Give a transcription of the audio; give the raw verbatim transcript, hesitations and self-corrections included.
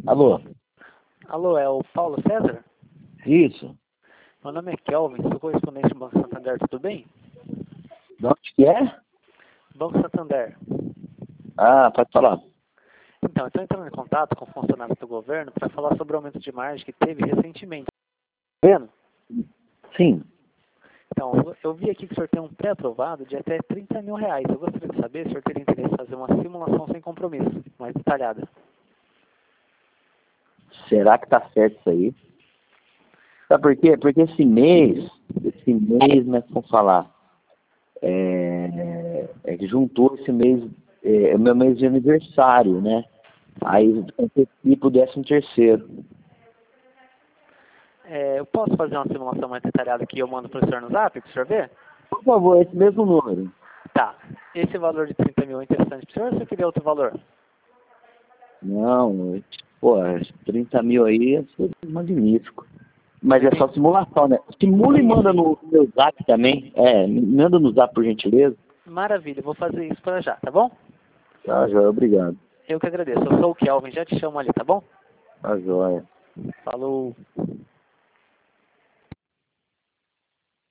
Alô? Alô, é o Paulo César? Isso. Meu nome é Kelvin, sou correspondente do Banco Santander, tudo bem? De onde que é? Banco Santander. Ah, pode falar. Então, estou entrando em contato com funcionários do governo para falar sobre o aumento de margem que teve recentemente. Tá vendo? Sim. Então, eu- eu vi aqui que o senhor tem um pré-aprovado de até trinta mil reais. Eu gostaria de saber se o senhor teria interesse em fazer uma simulação sem compromisso, mais detalhada. Será que tá certo isso aí? Sabe por quê? Porque esse mês, esse mês, né, vamos falar, é, é que juntou esse mês, é, é o meu mês de aniversário, né? Aí antecipo o décimo terceiro. É, eu posso fazer uma simulação mais detalhada que eu mando para o senhor no zap, para o senhor ver? Por favor, esse mesmo número. Tá. Esse valor de trinta mil é interessante para o senhor ou você queria outro valor? Não, pô, trinta mil aí é magnífico. Mas é só simulação, né? Simula e Sim, manda sim. no meu zap também. É, me manda no zap por gentileza. Maravilha, eu vou fazer isso para já, tá bom? Tá, joia, obrigado. Eu que agradeço. Eu sou o Kelvin, já te chamo ali, tá bom? Tá, joia. Falou.